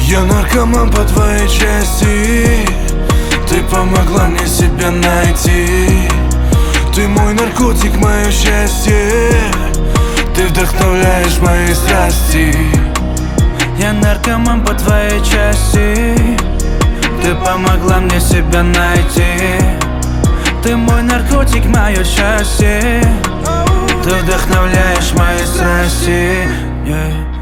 Я наркоман по твоей части, ты помогла мне себя найти. Ты мой наркотик, мое счастье, ты вдохновляешь мои страсти. Я наркоман по твоей части, ты помогла мне себя найти. Ты мой наркотик, мое счастье, ты вдохновляешь мои страсти.